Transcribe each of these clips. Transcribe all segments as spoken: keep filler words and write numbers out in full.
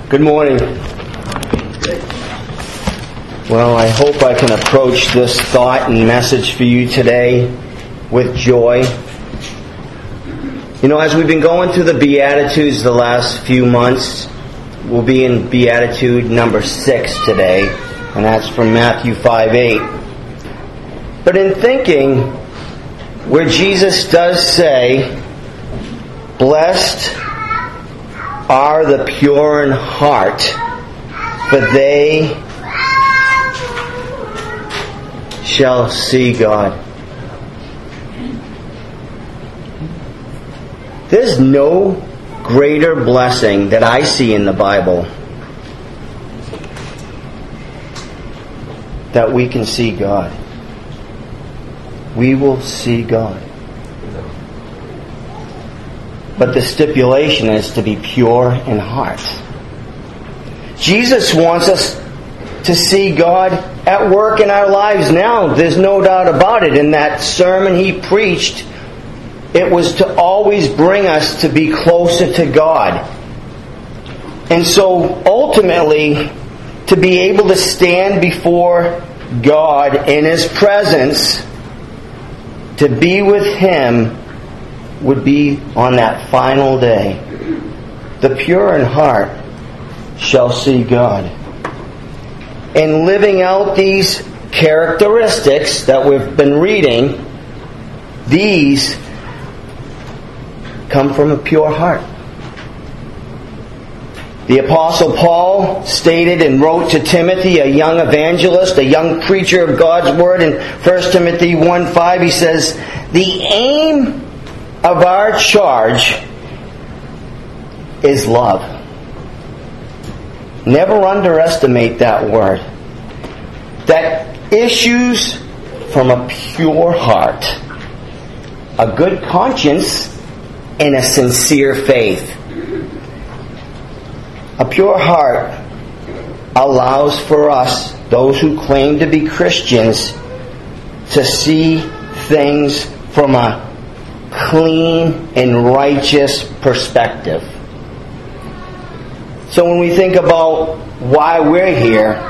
Good morning. Well, I hope I can approach this thought and message for you today with joy. You know, as we've been going through the Beatitudes the last few months, we'll be in Beatitude number six today, and that's from Matthew five eight. But in thinking, where Jesus does say, "Blessed are the pure in heart, for they shall see God." There's no greater blessing that I see in the Bible that we can see God. We will see God. But the stipulation is to be pure in heart. Jesus wants us to see God at work in our lives now. There's no doubt about it. In that sermon he preached, it was to always bring us to be closer to God. And so ultimately, to be able to stand before God in His presence, to be with Him, would be on that final day. The pure in heart shall see God. And living out these characteristics that we've been reading, these come from a pure heart. The Apostle Paul stated and wrote to Timothy, a young evangelist, a young preacher of God's Word, in First Timothy one five, he says, "The aim of our charge is love." Never underestimate that word. That issues from a pure heart, a good conscience, and a sincere faith. A pure heart allows for us, those who claim to be Christians, to see things from a clean and righteous perspective. So when we think about why we're here,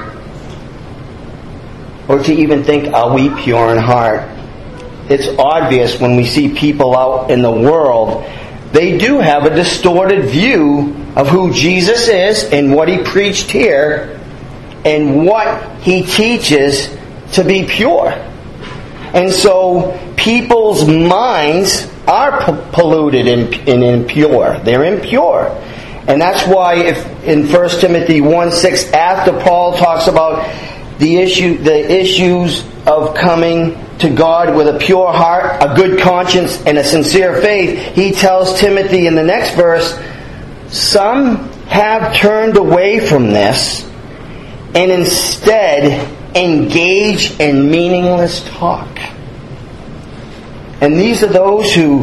or to even think, are we pure in heart? It's obvious when we see people out in the world, they do have a distorted view of who Jesus is and what He preached here and what He teaches to be pure. And so people's minds are p- polluted and, and impure. They're impure. And that's why if in First Timothy one six, after Paul talks about the issue, the issues of coming to God with a pure heart, a good conscience, and a sincere faith, he tells Timothy in the next verse, some have turned away from this and instead engage in meaningless talk. And these are those who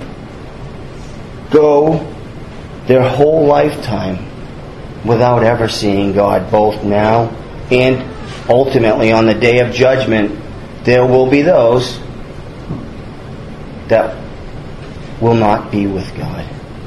go their whole lifetime without ever seeing God, both now and ultimately on the day of judgment. There will be those that will not be with God.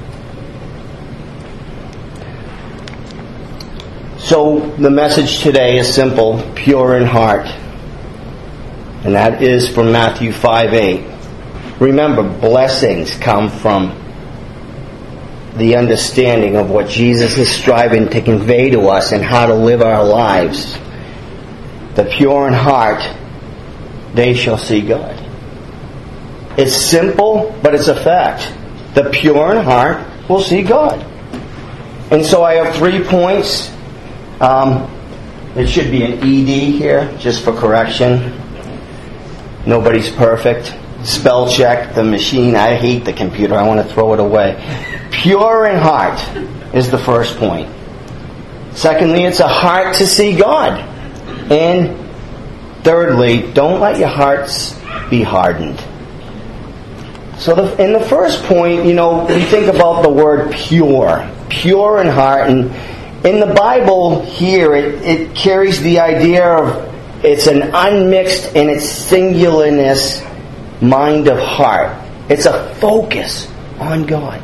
So the message today is simple, pure in heart. And that is from Matthew five eight. Remember, blessings come from the understanding of what Jesus is striving to convey to us and how to live our lives. The pure in heart, they shall see God. It's simple, but it's a fact. The pure in heart will see God. And so I have three points. Um, it should be an E D here, just for correction. Nobody's perfect. Spell check the machine. I hate the computer. I want to throw it away. Pure in heart is the first point. Secondly, it's a heart to see God. And thirdly, don't let your hearts be hardened. So the, in the first point, you know, we think about the word pure. Pure in heart. And in the Bible here, it, it carries the idea of it's an unmixed in its singularness mind of heart. It's a focus on God.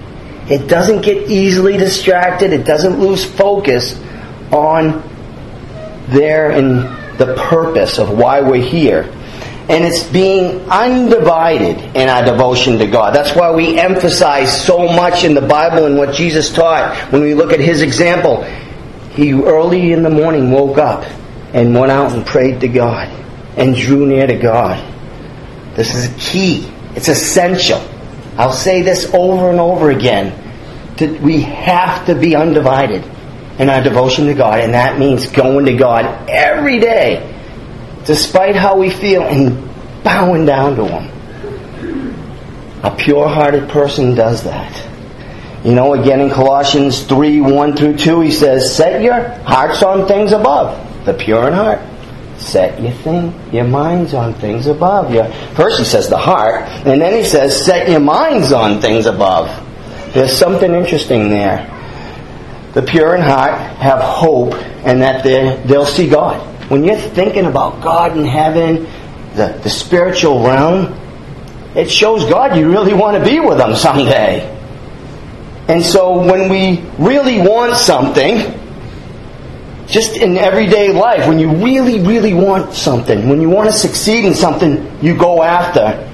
It doesn't get easily distracted. It doesn't lose focus on there and the purpose of why we're here. And it's being undivided in our devotion to God. That's why we emphasize so much in the Bible and what Jesus taught. When we look at His example, He early in the morning woke up and went out and prayed to God and drew near to God. This is key. It's essential. I'll say this over and over again. That we have to be undivided in our devotion to God. And that means going to God every day, despite how we feel, and bowing down to Him. A pure-hearted person does that. You know, again in Colossians three, one through two, he says, set your hearts on things above, the pure in heart. Set your thing, your minds on things above. Your, first he says the heart, and then he says, set your minds on things above. There's something interesting there. The pure in heart have hope, and that they'll see God. When you're thinking about God in heaven, the, the spiritual realm, it shows God you really want to be with Him someday. And so when we really want something, just in everyday life, when you really, really want something, when you want to succeed in something, you go after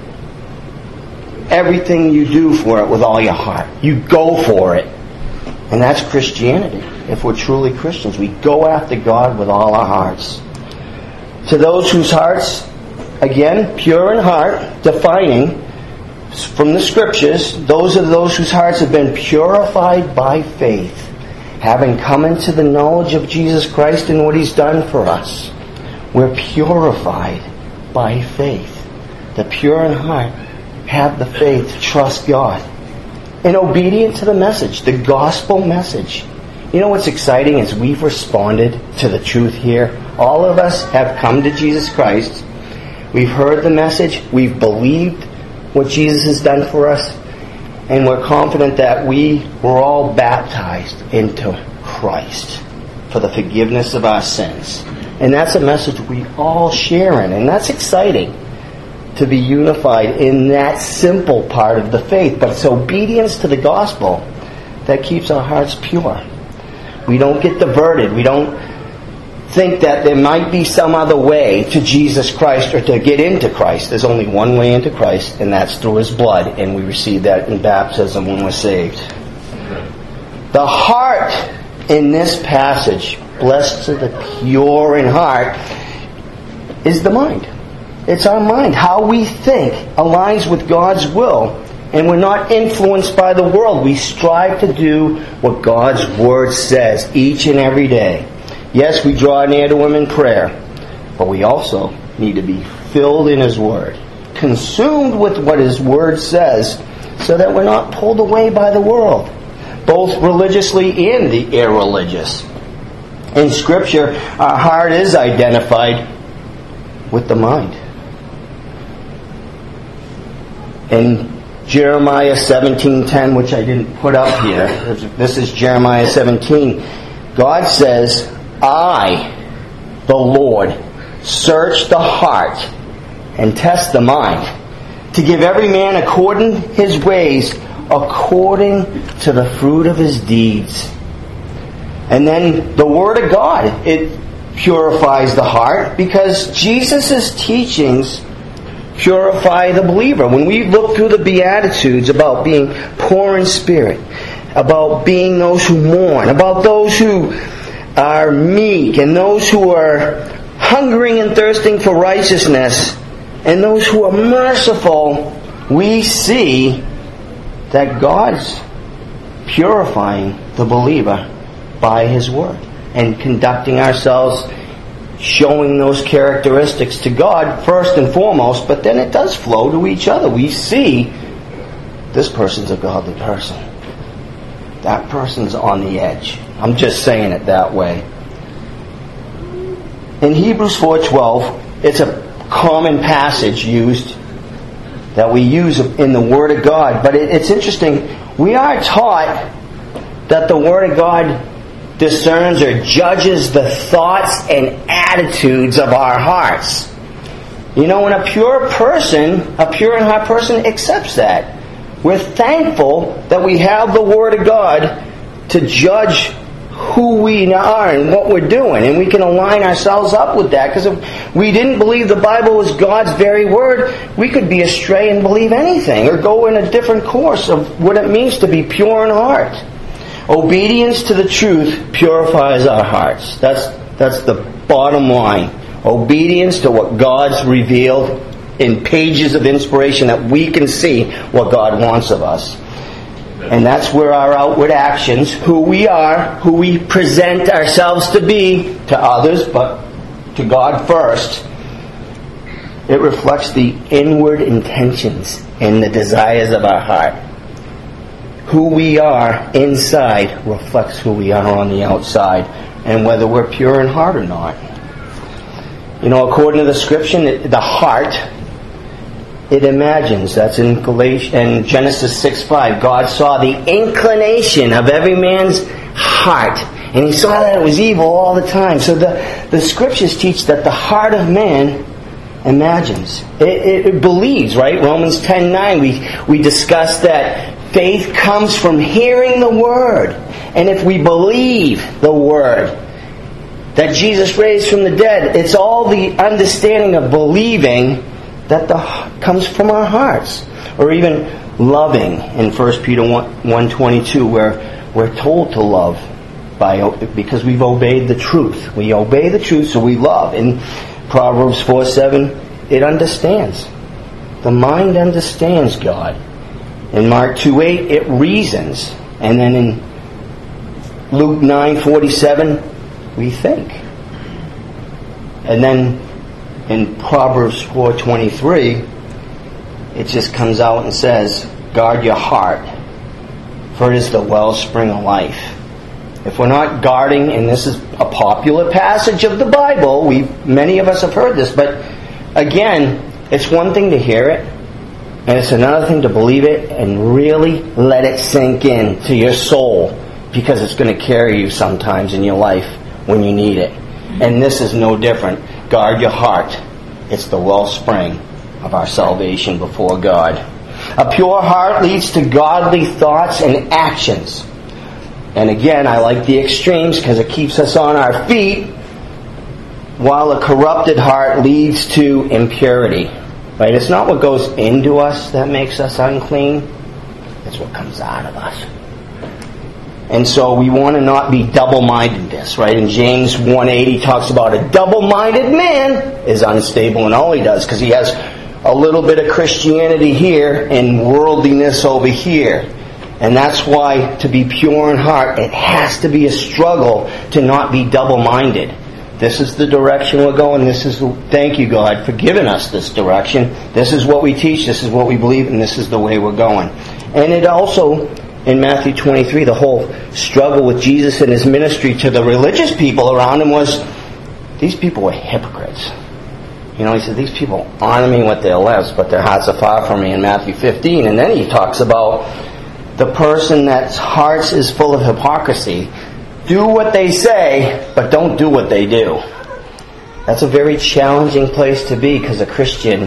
everything you do for it with all your heart. You go for it. And that's Christianity. If we're truly Christians, we go after God with all our hearts. To those whose hearts, again, pure in heart, defining from the Scriptures, those are those whose hearts have been purified by faith, having come into the knowledge of Jesus Christ and what He's done for us. We're purified by faith. The pure in heart have the faith to trust God. And obedient to the message, the gospel message. You know what's exciting is we've responded to the truth here. All of us have come to Jesus Christ. We've heard the message. We've believed what Jesus has done for us. And we're confident that we were all baptized into Christ for the forgiveness of our sins. And that's a message we all share in. And that's exciting, to be unified in that simple part of the faith. But it's obedience to the gospel that keeps our hearts pure. We don't get diverted. We don't think that there might be some other way to Jesus Christ or to get into Christ. There's only one way into Christ, and that's through His blood. And we receive that in baptism when we're saved. The heart in this passage, blessed are the pure in heart, is the mind. It's our mind. How we think aligns with God's will. And we're not influenced by the world. We strive to do what God's Word says each and every day. Yes, we draw near to Him in prayer. But we also need to be filled in His Word. Consumed with what His Word says, so that we're not pulled away by the world. Both religiously and the irreligious. In Scripture, our heart is identified with the mind. In Jeremiah seventeen ten, which I didn't put up here, this is Jeremiah seventeen. God says, I, the Lord, search the heart and test the mind, to give every man according his ways, according to the fruit of his deeds. And then the Word of God, it purifies the heart, because Jesus' teachings purify the believer. When we look through the Beatitudes about being poor in spirit, about being those who mourn, about those who are meek, and those who are hungering and thirsting for righteousness, and those who are merciful, we see that God's purifying the believer by His Word and conducting ourselves, showing those characteristics to God first and foremost, but then it does flow to each other. We see this person's a godly person. That person's on the edge. I'm just saying it that way. In Hebrews four twelve, it's a common passage used that we use in the Word of God. But it, it's interesting. We are taught that the Word of God discerns or judges the thoughts and attitudes of our hearts. You know, when a pure person, a pure in heart person accepts that. We're thankful that we have the Word of God to judge who we are and what we're doing. And we can align ourselves up with that. Because if we didn't believe the Bible was God's very Word, we could be astray and believe anything. Or go in a different course of what it means to be pure in heart. Obedience to the truth purifies our hearts. That's, that's the bottom line. Obedience to what God's revealed in pages of inspiration that we can see what God wants of us. And that's where our outward actions, who we are, who we present ourselves to be to others, but to God first, it reflects the inward intentions and the desires of our heart. Who we are inside reflects who we are on the outside, and whether we're pure in heart or not. You know, according to the Scripture, the heart, it imagines. That's in Galatians, in Genesis six five. God saw the inclination of every man's heart, and He saw that it was evil all the time. So the, the Scriptures teach that the heart of man imagines. It, it, it believes, right? Romans ten nine, we, we discussed that faith comes from hearing the Word. And if we believe the Word that Jesus raised from the dead, it's all the understanding of believing that the, comes from our hearts. Or even loving in First Peter one twenty-two, where we're told to love by because we've obeyed the truth. We obey the truth, so we love. In Proverbs four seven, it understands. The mind understands God. In Mark two eight, it reasons. And then in Luke nine forty-seven, we think. And then in Proverbs four twenty-three, it just comes out and says, guard your heart, for it is the wellspring of life. If we're not guarding, and this is a popular passage of the Bible, we many of us have heard this, but again, it's one thing to hear it, and it's another thing to believe it and really let it sink in to your soul, because it's going to carry you sometimes in your life when you need it. And this is no different. Guard your heart. It's the wellspring of our salvation before God. A pure heart leads to godly thoughts and actions. And again, I like the extremes because it keeps us on our feet, while a corrupted heart leads to impurity. Right? It's not what goes into us that makes us unclean. It's what comes out of us. And so we want to not be double-mindedness, right? In James one eight, he talks about a double-minded man is unstable in all he does, because he has a little bit of Christianity here and worldliness over here. And that's why, to be pure in heart, it has to be a struggle to not be double-minded. This is the direction we're going. This is, thank you, God, for giving us this direction. This is what we teach. This is what we believe, and this is the way we're going. And it also, in Matthew twenty-three, the whole struggle with Jesus and His ministry to the religious people around Him was, these people were hypocrites. You know, He said, these people honor me with their lips, but their hearts are far from me, in Matthew fifteen. And then He talks about the person that's heart is full of hypocrisy. Do what they say, but don't do what they do. That's a very challenging place to be, because a Christian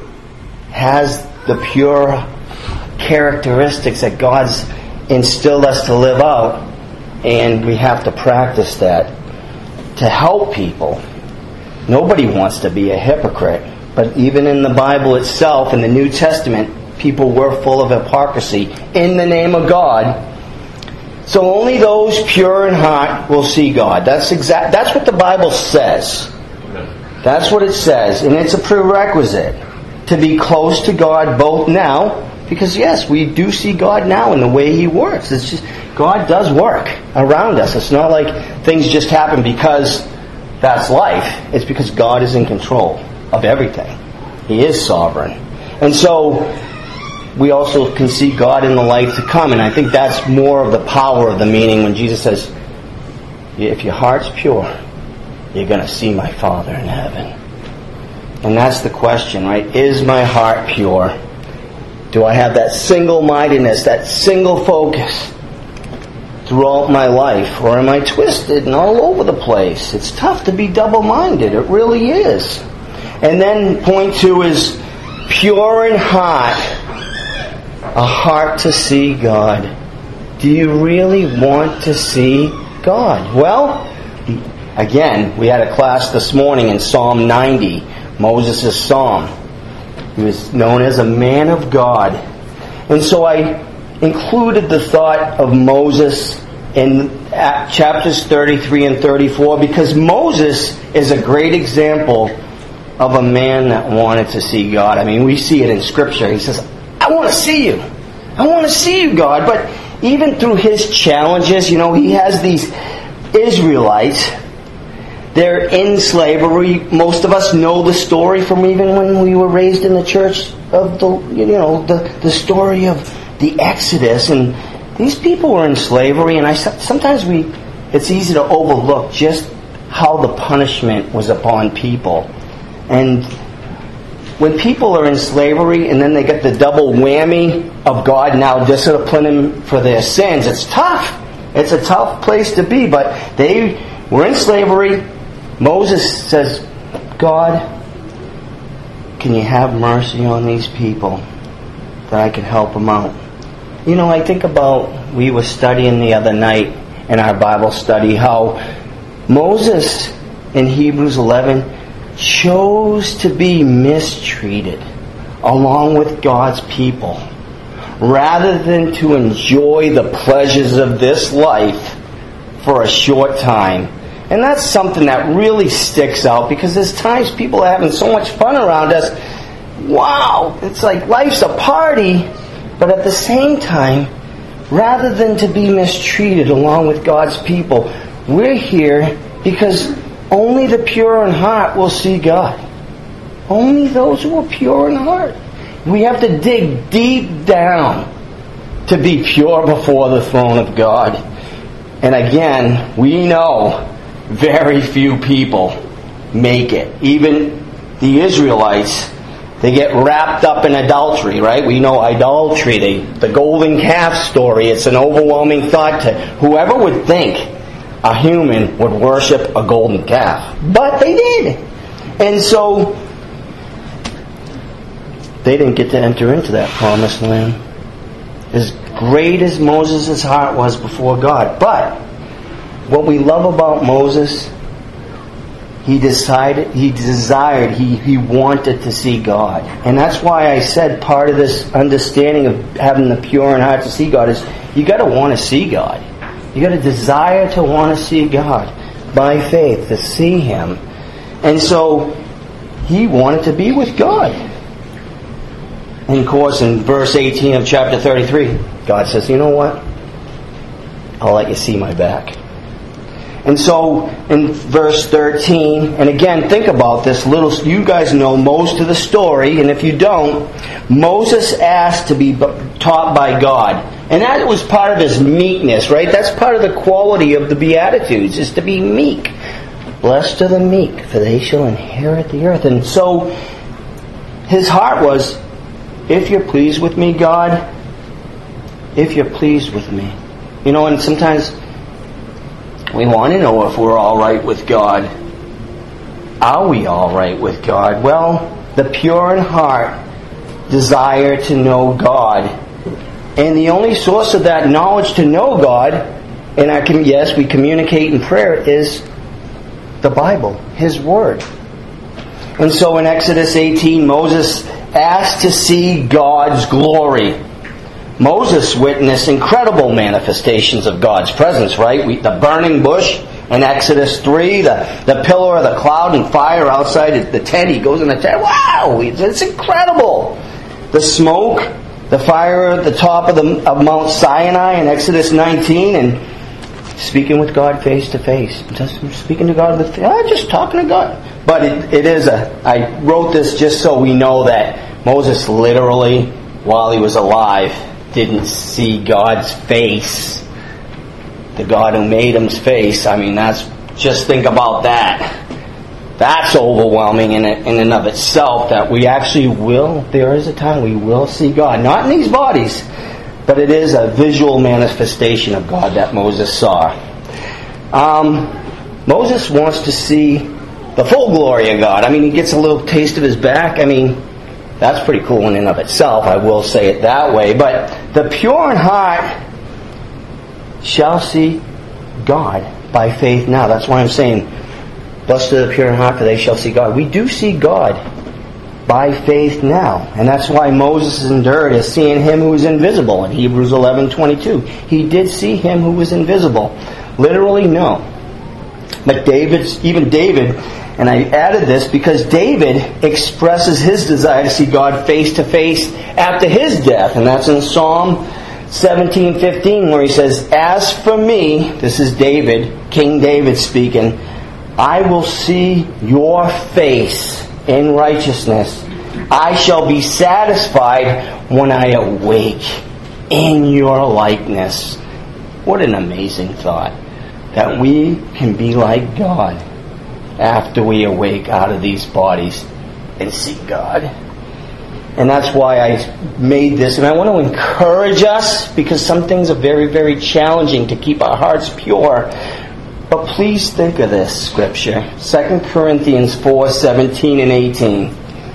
has the pure characteristics that God's instilled us to live out, and we have to practice that to help people. Nobody wants to be a hypocrite, but even in the Bible itself, in the New Testament, people were full of hypocrisy in the name of God. So only those pure in heart will see God. That's exact. That's what the Bible says. That's what it says, and it's a prerequisite to be close to God both now. Because yes, we do see God now in the way He works. It's just, God does work around us. It's not like things just happen because that's life. It's because God is in control of everything. He is sovereign. And so we also can see God in the life to come. And I think that's more of the power of the meaning when Jesus says, if your heart's pure, you're going to see my Father in heaven. And that's the question, right? Is my heart pure? Do I have that single-mindedness, that single focus throughout my life? Or am I twisted and all over the place? It's tough to be double-minded. It really is. And then point two is pure in heart a heart to see God. Do you really want to see God? Well, again, we had a class this morning in Psalm ninety, Moses' psalm. He was known as a man of God. And so I included the thought of Moses in chapters thirty-three and thirty-four because Moses is a great example of a man that wanted to see God. I mean, we see it in Scripture. He says, I want to see you. I want to see you, God. But even through his challenges, you know, he has these Israelites. They're in slavery. Most of us know the story from even when we were raised in the church of the, you know, the, the story of the Exodus. And these people were in slavery, and I sometimes we, it's easy to overlook just how the punishment was upon people. And when people are in slavery and then they get the double whammy of God now disciplining them for their sins, it's tough. It's a tough place to be, but they were in slavery. Moses says, God, can you have mercy on these people that I can help them out? You know, I think about, we were studying the other night in our Bible study how Moses in Hebrews eleven chose to be mistreated along with God's people rather than to enjoy the pleasures of this life for a short time. And that's something that really sticks out because there's times people are having so much fun around us. Wow, it's like life's a party, but at the same time, rather than to be mistreated along with God's people, we're here because only the pure in heart will see God. Only those who are pure in heart. We have to dig deep down to be pure before the throne of God. And again, we know very few people make it. Even the Israelites, they get wrapped up in adultery, right? We know idolatry, the, the golden calf story. It's an overwhelming thought to whoever would think a human would worship a golden calf. But they did. And so they didn't get to enter into that promised land. As great as Moses' heart was before God. But what we love about Moses, he decided, he desired, he, he wanted to see God. And that's why I said part of this understanding of having the pure in heart to see God is you got to want to see God. You got to desire to want to see God by faith, to see Him. And so he wanted to be with God. And of course, in verse eighteen of chapter thirty-three, God says, you know what? I'll let you see my back. And so in verse thirteen, and again, think about this little, you guys know most of the story, and if you don't, Moses asked to be taught by God. And that was part of his meekness, right? That's part of the quality of the Beatitudes, is to be meek. Blessed are the meek, for they shall inherit the earth. And so his heart was, if you're pleased with me, God, if you're pleased with me. You know, and sometimes we want to know if we're all right with God. Are we all right with God? Well, the pure in heart desire to know God. And the only source of that knowledge to know God, and I can, yes, we communicate in prayer, is the Bible, His Word. And so in Exodus eighteen, Moses asked to see God's glory. Moses witnessed incredible manifestations of God's presence, right? We, the burning bush in Exodus three, the, the pillar of the cloud and fire outside the tent. He goes in the tent. Wow! It's incredible! The smoke, the fire at the top of, the, of Mount Sinai in Exodus nineteen, and speaking with God face to face. Just speaking to God with, oh, just talking to God. But it, it is a, I wrote this just so we know that Moses literally, while he was alive, didn't see God's face. The God who made him's face. I mean, that's, just think about that. That's overwhelming in, it, in and of itself, that we actually will, there is a time we will see God. Not in these bodies, but it is a visual manifestation of God that Moses saw. Um, Moses wants to see the full glory of God. I mean, he gets a little taste of his back. I mean, That's pretty cool in and of itself, I will say it that way. But the pure in heart shall see God by faith now. That's why I'm saying, blessed are the pure in heart, for they shall see God. We do see God by faith now. And that's why Moses endured as seeing Him who is invisible in Hebrews eleven twenty-two. He did see Him who was invisible. Literally, no. But David's, even David, and I added this because David expresses his desire to see God face to face after his death. And that's in Psalm seventeen fifteen, where he says, "As for me," this is David, King David speaking, "I will see your face in righteousness. I shall be satisfied when I awake in your likeness." What an amazing thought. That we can be like God after we awake out of these bodies and see God. And that's why I made this. And I want to encourage us, because some things are very, very challenging to keep our hearts pure. But please think of this scripture. Second Corinthians four seventeen and eighteen.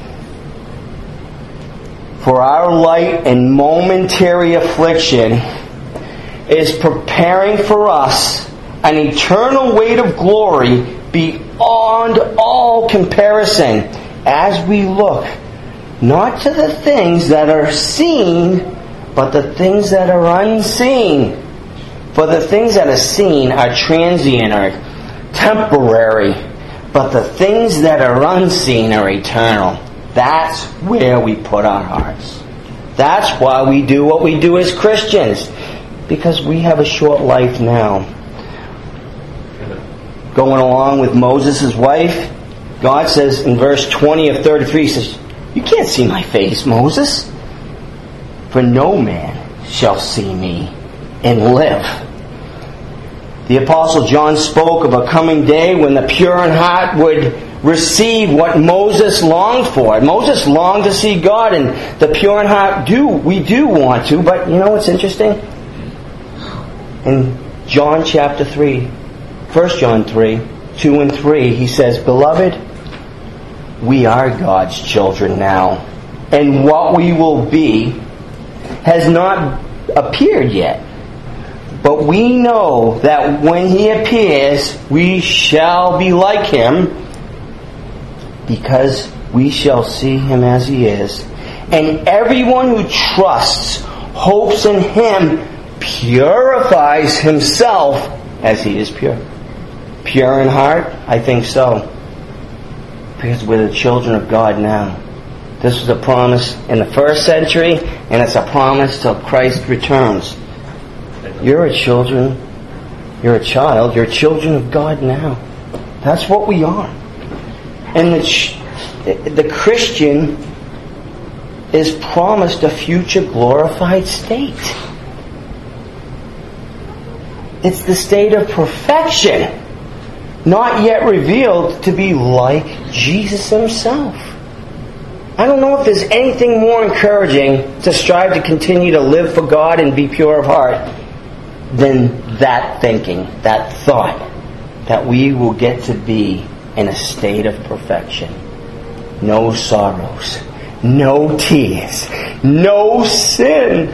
"For our light and momentary affliction is preparing for us an eternal weight of glory beyond all comparison, as we look not to the things that are seen, but the things that are unseen. For the things that are seen are transient or temporary, but the things that are unseen are eternal." That's where we put our hearts. That's why we do what we do as Christians, because we have a short life now. Going along with Moses' wife, God says in verse twenty of thirty-three, He says, "You can't see my face, Moses, for no man shall see me and live." The Apostle John spoke of a coming day when the pure in heart would receive what Moses longed for. Moses longed to see God, and the pure in heart do. We do want to, but you know what's interesting? In John chapter three, First John three, two and three, he says, "Beloved, we are God's children now, and what we will be has not appeared yet. But we know that when He appears, we shall be like Him, because we shall see Him as He is. And everyone who trusts, hopes in Him, purifies himself as He is pure." Pure in heart? I think so. Because we're the children of God now. This was a promise in the first century, and it's a promise till Christ returns. You're a children, you're a child, you're children of God now. That's what we are. And the, the Christian is promised a future glorified state. It's the state of perfection, not yet revealed, to be like Jesus Himself. I don't know if there's anything more encouraging to strive to continue to live for God and be pure of heart than that thinking, that thought, that we will get to be in a state of perfection. No sorrows, no tears, no sin.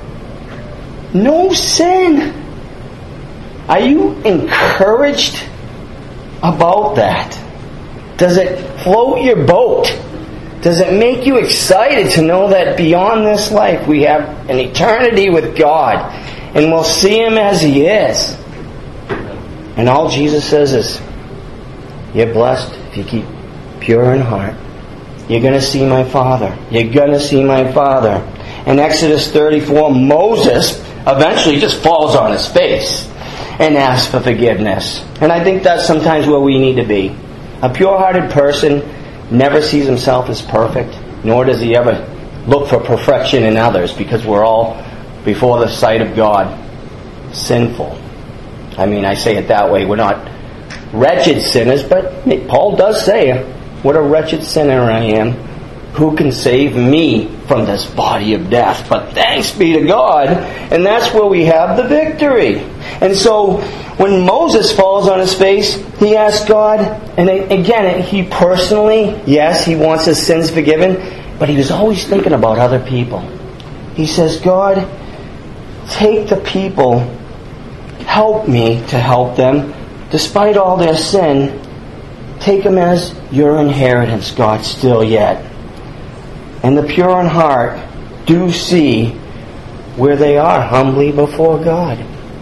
No sin. Are you encouraged about that? Does it float your boat? Does it make you excited to know that beyond this life we have an eternity with God and we'll see Him as He is? And all Jesus says is, you're blessed if you keep pure in heart. You're going to see my Father. You're going to see my Father. In Exodus thirty-four, Moses eventually just falls on his face and asks for forgiveness. And I think that's sometimes where we need to be. A pure-hearted person never sees himself as perfect, nor does he ever look for perfection in others, because we're all, before the sight of God, sinful. I mean, I say it that way. We're not wretched sinners, but Paul does say, what a wretched sinner I am. Who can save me from this body of death? But thanks be to God. And that's where we have the victory. And so when Moses falls on his face, he asks God, and again, he personally, yes, he wants his sins forgiven. But he was always thinking about other people. He says, God, take the people, help me to help them, despite all their sin. Take them as your inheritance, God, still yet. And the pure in heart do see where they are humbly before God.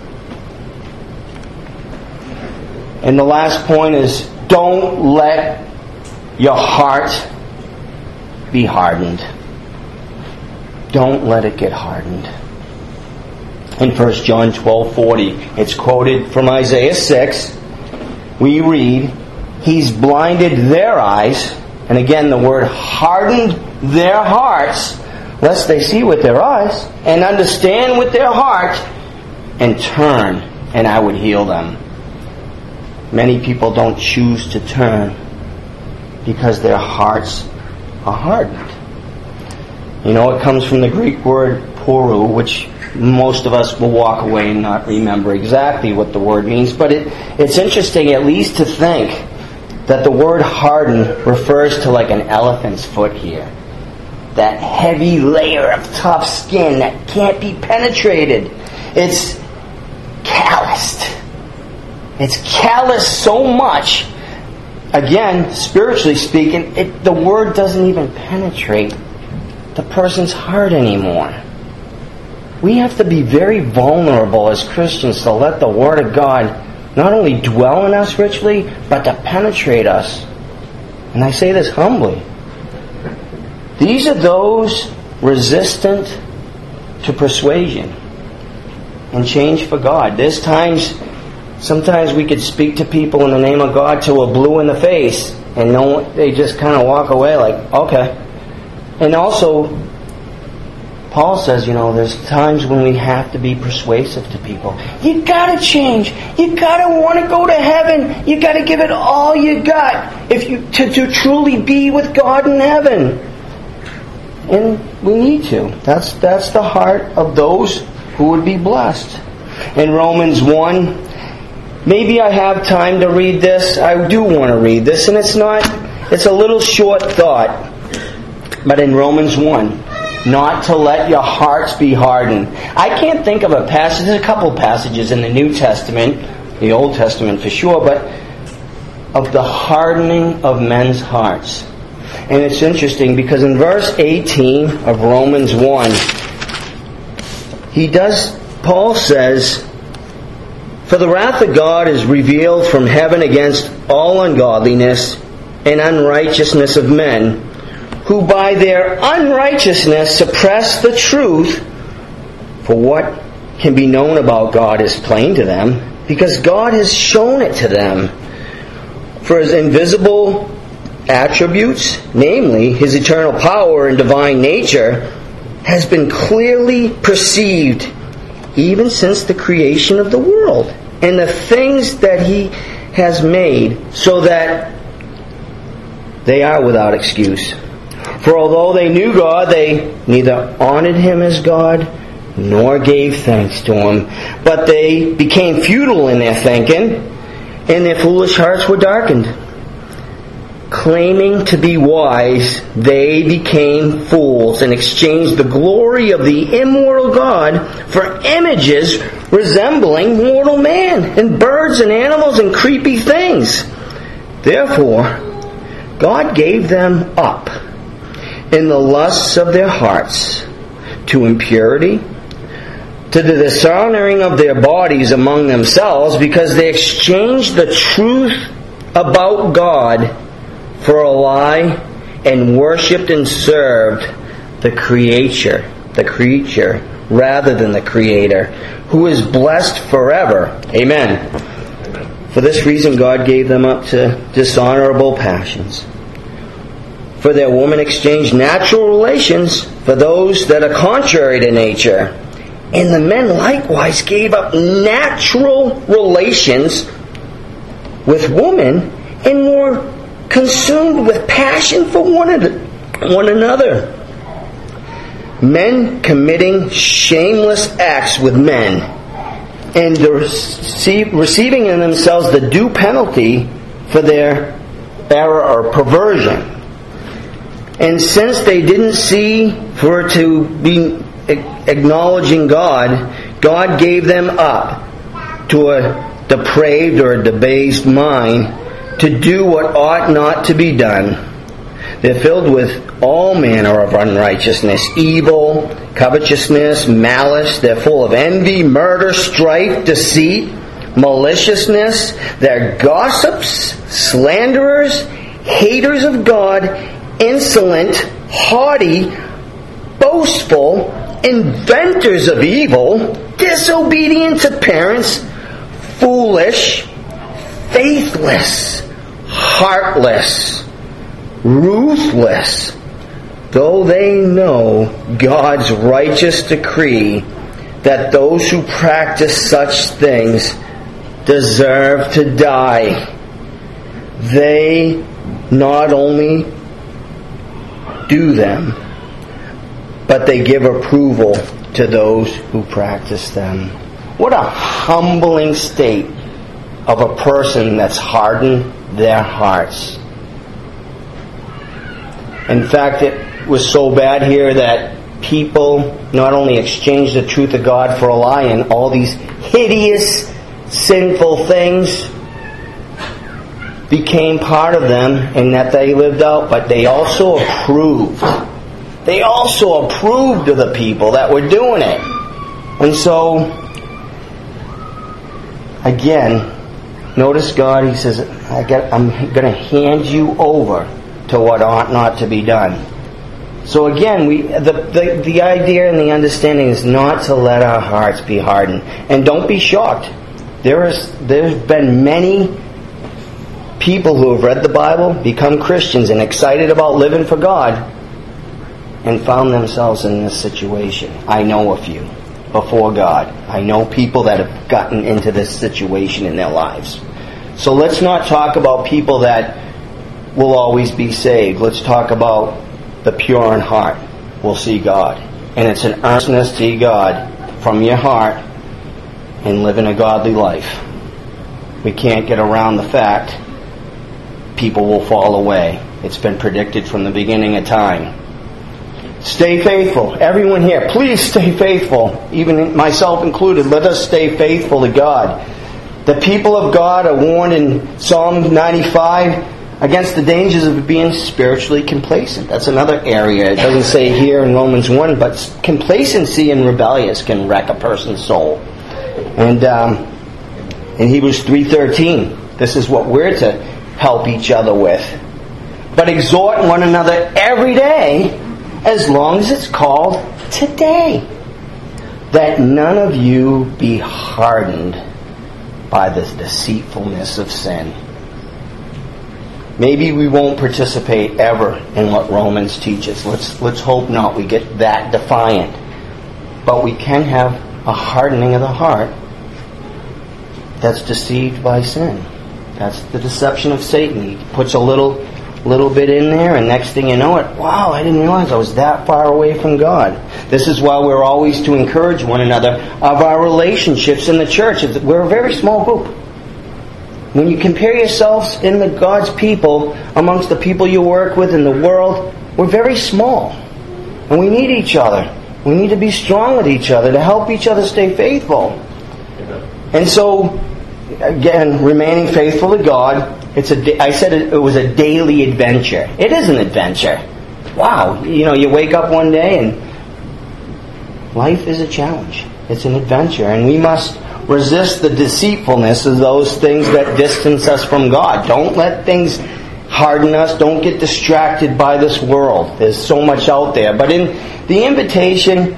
And the last point is, don't let your heart be hardened. Don't let it get hardened. In First John twelve forty, it's quoted from Isaiah six. We read, He's blinded their eyes, and again the word hardened their hearts, lest they see with their eyes and understand with their heart and turn, and I would heal them. Many people don't choose to turn because their hearts are hardened. You know, it comes from the Greek word poru, which most of us will walk away and not remember exactly what the word means. But it, it's interesting at least to think that the word harden refers to like an elephant's foot here. That heavy layer of tough skin that can't be penetrated. It's calloused. It's calloused so much. Again, spiritually speaking, it, the word doesn't even penetrate the person's heart anymore. We have to be very vulnerable as Christians to let the Word of God not only dwell in us richly, but to penetrate us. And I say this humbly. These are those resistant to persuasion and change for God. There's times, sometimes we could speak to people in the name of God till we're blue in the face, and no, they just kind of walk away like, okay. And also, Paul says, you know, there's times when we have to be persuasive to people. You gotta change. You gotta want to go to heaven. You gotta give it all you got if you to, to truly be with God in heaven. And we need to. That's that's the heart of those who would be blessed. In Romans one, maybe I have time to read this. I do want to read this, and it's not. It's a little short thought. But in Romans one, not to let your hearts be hardened. I can't think of a passage. There's a couple passages in the New Testament, the Old Testament for sure, but of the hardening of men's hearts. And it's interesting because in verse eighteen of Romans one, he does, Paul says, "For the wrath of God is revealed from heaven against all ungodliness and unrighteousness of men, who by their unrighteousness suppress the truth. For what can be known about God is plain to them, because God has shown it to them. For His invisible attributes, namely His eternal power and divine nature, has been clearly perceived even since the creation of the world and the things that He has made, so that they are without excuse. For although they knew God, they neither honored Him as God nor gave thanks to Him. But they became futile in their thinking, and their foolish hearts were darkened. Claiming to be wise, they became fools and exchanged the glory of the immortal God for images resembling mortal man, and birds and animals and creepy things. Therefore, God gave them up in the lusts of their hearts to impurity, to the dishonoring of their bodies among themselves, because they exchanged the truth about God for a lie and worshipped and served the creature, the creature rather than the Creator, who is blessed forever. Amen. For this reason God gave them up to dishonorable passions. For their women exchanged natural relations for those that are contrary to nature. And the men likewise gave up natural relations with women and were consumed with passion for one another. Men committing shameless acts with men, and receiving in themselves the due penalty for their error or perversion. And since they didn't see for it to be acknowledging God, God gave them up to a depraved or a debased mind to do what ought not to be done. They're filled with all manner of unrighteousness, evil, covetousness, malice. They're full of envy, murder, strife, deceit, maliciousness. They're gossips, slanderers, haters of God, insolent, haughty, boastful, inventors of evil, disobedient to parents, foolish, faithless, heartless, ruthless, though they know God's righteous decree that those who practice such things deserve to die. They not only do them, but they give approval to those who practice them. What a humbling state of a person that's hardened their hearts. In fact, it was so bad here that people not only exchanged the truth of God for a lie and all these hideous, sinful things became part of them and that they lived out, but they also approved. They also approved of the people that were doing it. And so, again, notice God, He says, I got, I'm going to hand you over to what ought not to be done. So again, we the, the the idea and the understanding is not to let our hearts be hardened. And don't be shocked. There is there's been many people who have read the Bible, become Christians, and excited about living for God, and found themselves in this situation. I know a few before God. I know people that have gotten into this situation in their lives. So let's not talk about people that will always be saved. Let's talk about the pure in heart will see God. And it's an earnestness to see God from your heart and living a godly life. We can't get around the fact people will fall away. It's been predicted from the beginning of time. Stay faithful. Everyone here, please stay faithful. Even myself included, let us stay faithful to God. The people of God are warned in Psalm ninety-five against the dangers of being spiritually complacent. That's another area. It doesn't say here in Romans one, but complacency and rebellious can wreck a person's soul. And um, in Hebrews three thirteen, this is what we're to help each other with. But exhort one another every day, as long as it's called today, that none of you be hardened by the deceitfulness of sin. Maybe we won't participate ever in what Romans teaches. Let's let's hope not. We get that defiant. But we can have a hardening of the heart that's deceived by sin. That's the deception of Satan. He puts a little little bit in there, and next thing you know it, wow, I didn't realize I was that far away from God. This is why we're always to encourage one another of our relationships in the church. We're a very small group. When you compare yourselves in the God's people amongst the people you work with in the world, we're very small. And we need each other. We need to be strong with each other to help each other stay faithful. And so, again, remaining faithful to God, it's a, I said it, it was a daily adventure. It is an adventure. Wow. You know, you wake up one day and life is a challenge. It's an adventure. And we must resist the deceitfulness of those things that distance us from God. Don't let things harden us. Don't get distracted by this world. There's so much out there. But in the invitation,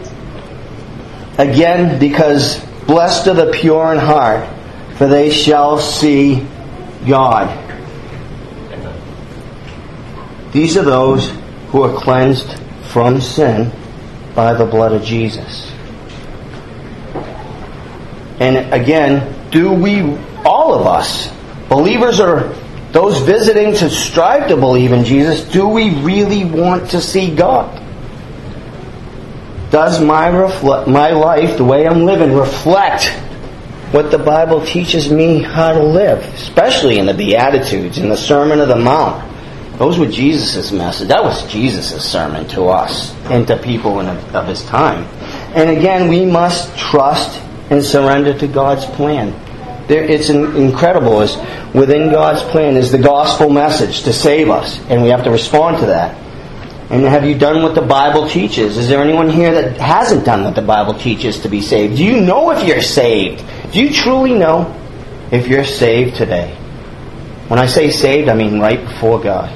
again, because blessed are the pure in heart, for they shall see God. These are those who are cleansed from sin by the blood of Jesus. And again, do we, all of us, believers or those visiting to strive to believe in Jesus, do we really want to see God? Does my refle- my life, the way I'm living, reflect what the Bible teaches me how to live? Especially in the Beatitudes, in the Sermon on the Mount. Those were Jesus' message. That was Jesus' sermon to us and to people in, of his time. And again, we must trust and surrender to God's plan. There, it's incredible. It's within God's plan is the gospel message to save us, and we have to respond to that. And have you done what the Bible teaches? Is there anyone here that hasn't done what the Bible teaches to be saved? Do you know if you're saved? Do you truly know if you're saved today? When I say saved, I mean right before God.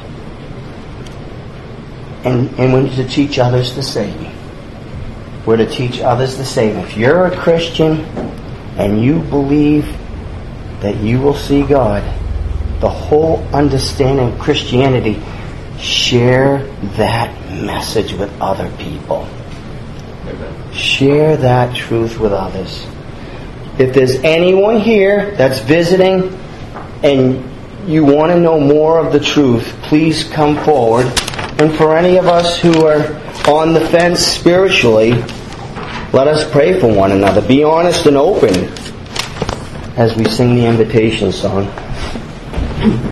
And, and we're to teach others the same. We're to teach others the same. If you're a Christian and you believe that you will see God, the whole understanding of Christianity, share that message with other people. Amen. Share that truth with others. If there's anyone here that's visiting and you want to know more of the truth, please come forward. And for any of us who are on the fence spiritually, let us pray for one another. Be honest and open as we sing the invitation song.